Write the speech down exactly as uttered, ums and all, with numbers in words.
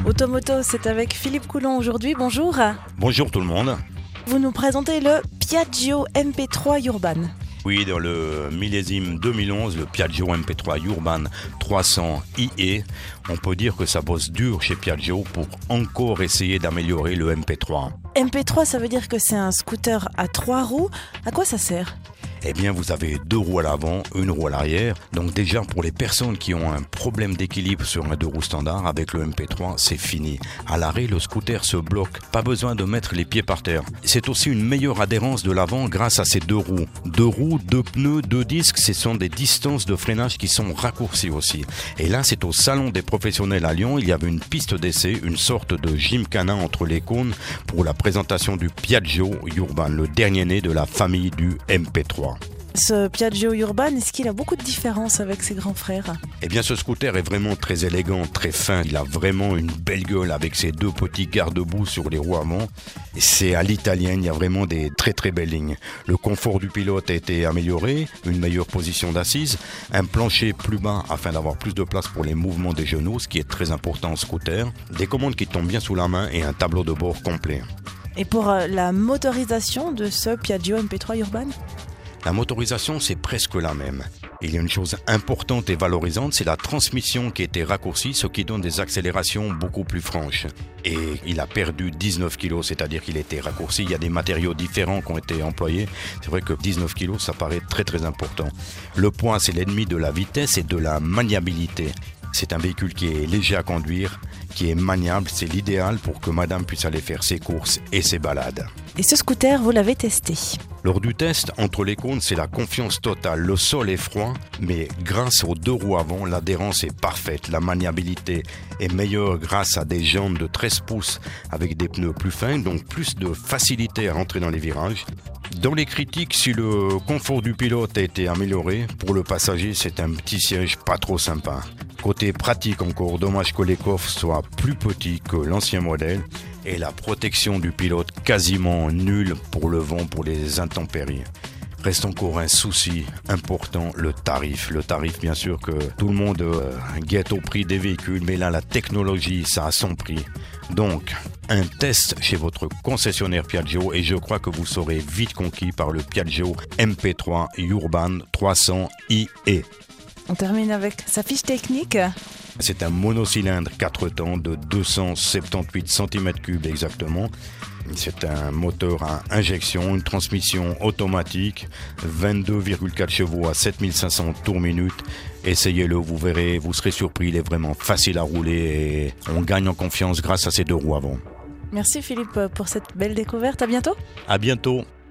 Automoto, c'est avec Philippe Coulon aujourd'hui. Bonjour. Bonjour tout le monde. Vous nous présentez le Piaggio M P trois Urban. Oui, dans le millésime deux mille onze, le Piaggio M P trois Urban trois cents I E, on peut dire que ça bosse dur chez Piaggio pour encore essayer d'améliorer le M P trois. M P trois, ça veut dire que c'est un scooter à trois roues. À quoi ça sert ? Eh bien, vous avez deux roues à l'avant, une roue à l'arrière. Donc déjà, pour les personnes qui ont un problème d'équilibre sur un deux roues standard, avec le M P trois, c'est fini. À l'arrêt, le scooter se bloque. Pas besoin de mettre les pieds par terre. C'est aussi une meilleure adhérence de l'avant grâce à ces deux roues. Deux roues, deux pneus, deux disques, ce sont des distances de freinage qui sont raccourcies aussi. Et là, c'est au Salon des professionnels à Lyon. Il y avait une piste d'essai, une sorte de gymkhana entre les cônes pour la présentation du Piaggio Urban, le dernier né de la famille du M P trois. Ce Piaggio Urban, est-ce qu'il a beaucoup de différences avec ses grands frères ? Eh bien, ce scooter est vraiment très élégant, très fin. Il a vraiment une belle gueule avec ses deux petits garde-boue sur les roues avant. C'est à l'italienne, il y a vraiment des très très belles lignes. Le confort du pilote a été amélioré, une meilleure position d'assise, un plancher plus bas afin d'avoir plus de place pour les mouvements des genoux, ce qui est très important en scooter, des commandes qui tombent bien sous la main et un tableau de bord complet. Et pour la motorisation de ce Piaggio M P trois Urban ? La motorisation, c'est presque la même. Il y a une chose importante et valorisante, c'est la transmission qui a été raccourcie, ce qui donne des accélérations beaucoup plus franches. Et il a perdu dix-neuf kilos, c'est-à-dire qu'il a été raccourci. Il y a des matériaux différents qui ont été employés. C'est vrai que dix-neuf kilos, ça paraît très très important. Le poids, c'est l'ennemi de la vitesse et de la maniabilité. C'est un véhicule qui est léger à conduire, qui est maniable. C'est l'idéal pour que madame puisse aller faire ses courses et ses balades. Et ce scooter, vous l'avez testé ? Lors du test, entre les cônes, c'est la confiance totale. Le sol est froid, mais grâce aux deux roues avant, l'adhérence est parfaite. La maniabilité est meilleure grâce à des jambes de treize pouces avec des pneus plus fins, donc plus de facilité à rentrer dans les virages. Dans les critiques, si le confort du pilote a été amélioré, pour le passager, c'est un petit siège pas trop sympa. Côté pratique encore, dommage que les coffres soient plus petits que l'ancien modèle et la protection du pilote quasiment nulle pour le vent, pour les intempéries. Reste encore un souci important, le tarif. Le tarif, bien sûr, que tout le monde euh, guette au prix des véhicules, mais là, la technologie, ça a son prix. Donc, un test chez votre concessionnaire Piaggio et je crois que vous serez vite conquis par le Piaggio M P trois Urban trois cents I E. On termine avec sa fiche technique. C'est un monocylindre quatre temps de deux cent soixante-dix-huit centimètres cubes exactement. C'est un moteur à injection, une transmission automatique, vingt-deux virgule quatre chevaux à sept mille cinq cents tours minute. Essayez-le, vous verrez, vous serez surpris, il est vraiment facile à rouler et on gagne en confiance grâce à ces deux roues avant. Merci Philippe pour cette belle découverte, à bientôt. À bientôt.